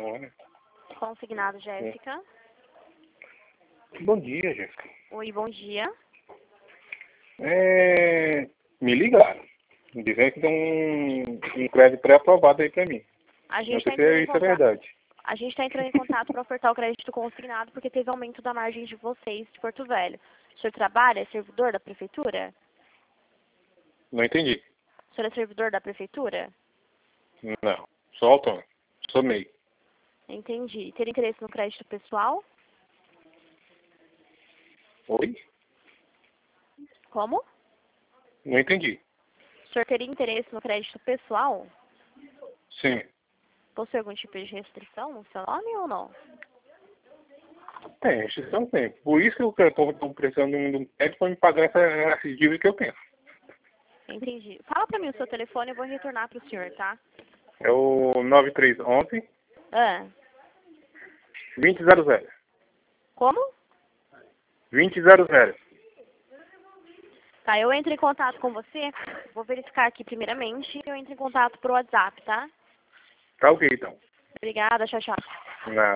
telefone. Consignado, Jéssica. Bom dia, Jéssica. Oi, bom dia. Me ligaram, dizendo que tem um crédito pré-aprovado aí pra mim. A Não gente sei está se isso é verdade. A gente está entrando em contato para ofertar o crédito consignado porque teve aumento da margem de vocês de Porto Velho. O senhor trabalha? É servidor da prefeitura? Não entendi. O senhor é servidor da prefeitura? Não. Sou autônomo. Sou MEI. Entendi. Ter interesse no crédito pessoal? Oi? Como? Não entendi. O senhor teria interesse no crédito pessoal? Sim. Possui algum tipo de restrição no seu nome ou não? Tem, restrição tem. Por isso que eu estou precisando de um crédito para me pagar essa dívida que eu tenho. Entendi. Fala para mim o seu telefone e eu vou retornar para o senhor, tá? É o 9311 Ah, 2000. como? 2000. Tá, eu entro em contato com você. Vou verificar aqui primeiramente e eu entro em contato por WhatsApp, tá? Tá ok, então. Obrigada, tchau, tchau. Na